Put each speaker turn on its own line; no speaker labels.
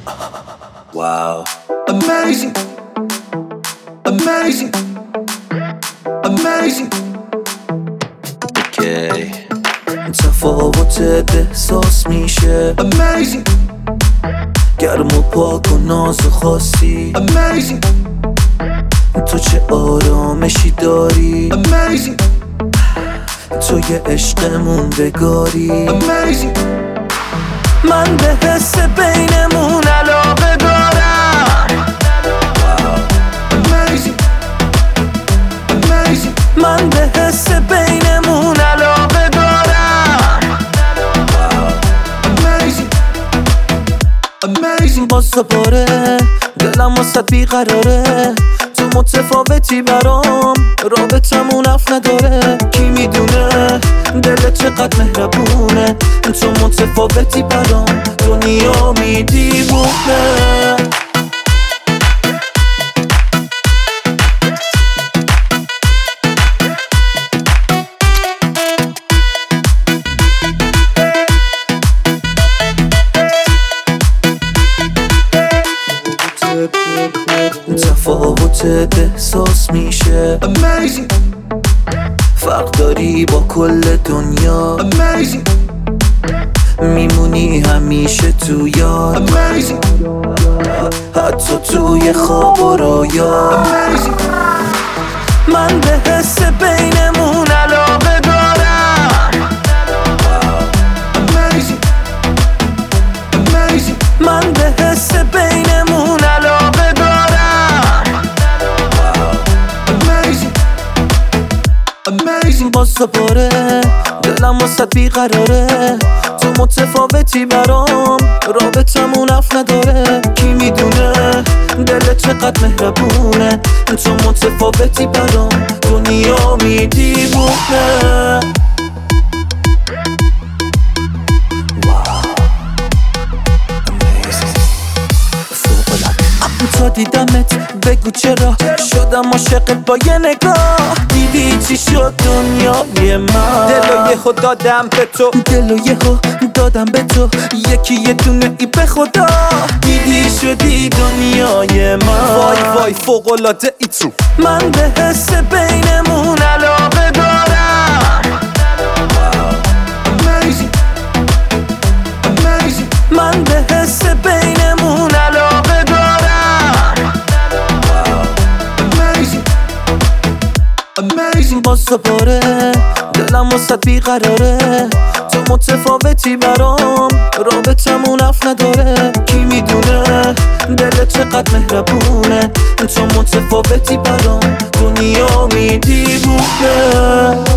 Wow. Amazing. Amazing. Amazing. Okay. تفاوتت احساس میشه. Amazing. گرم و پاک و ناز خاصی. Amazing. تو چه آرامشی داری. Amazing. تو یه عشق موندگاری. Amazing. من به حس بینمون علاقه دارم. Amazing. Amazing. من به حس بینمون علاقه دارم. Amazing. Amazing. باز دوباره دلم واسه بیقراره. تو متفاوتی برام، رابطمون اف نداره. کی میدونه دلت چقدر مهربونه. تو متفاوتی برام، دنیا میدیونه. تفاوتت احساس میشه. Amazing. فرق داری با کل دنیا. Amazing. میمونی همیشه تو یاد. Amazing. حتی توی خواب و رویا. Amazing. من به حس بینمون علاقه دارم. Amazing. Amazing. من به حس بینمون علاقه دارم. Amazing. Amazing. باز دوباره دلم واسه بیقراره. تو متفاوتی برام، رابطمون اف نداره. کی میدونه دلت چقدر مهربونه. تو متفاوتی برام، دنیا میدیونه. تا دیدمت بگو چرا شدم عاشقت با یه نگاه. دیدی چی شد دنیای من. دلو یهو دادم به تو. دلو یهو دادم به تو. یکی یه دونه ای به خدا. دیدی شدی دنیای من. وای وای فوق‌العاده ای تو. من به حس بینمون علاقه دارم. Amazing. Amazing. من به حس بینمون علاقه دارم. Amazing. Amazing. باز دوباره دلم واسه بیقراره. تو متفاوتی برام، رابطمون اف نداره. کی میدونه دلت چقدر مهربونه. تو متفاوتی برام، دنیا میدیونه.